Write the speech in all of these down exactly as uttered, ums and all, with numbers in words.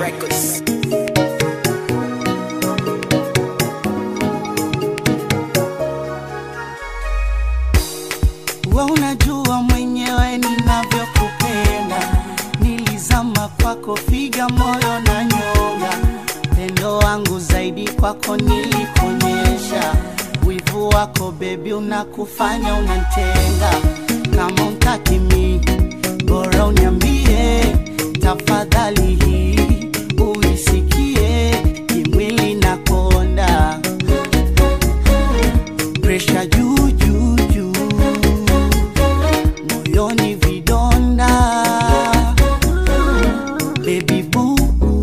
Records. Wewe unajua mwenyewe ninavyokupenda, nilizama kwako figa moyo na nyonga, pendo wangu zaidi kwako nilikonyesha, wivu wako baby unakufanya unanitenga, kama unataki mimi bora uniambie tafadhali, hii uisikie kimwili na konda, pressure juu juu juu, moyoni vidonda, baby boo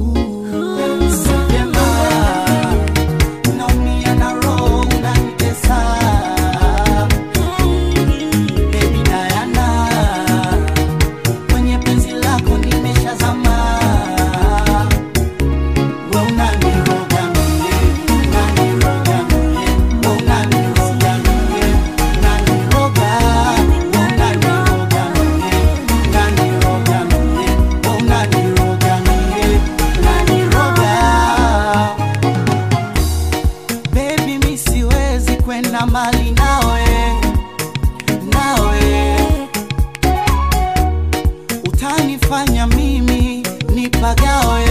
sema naumia na roho unanitesa, baby Diana kwenye penzi lako nimeshazama, wewe unaniroga mie, unaniroga mie, unaniroga mie, unaniroga, unaniroga mie, unaniroga mie, unaniroga mie, unaniroga. Baby mimi siwezi kwenda mbali nawe, nawe utanifanya mimi nipagawe.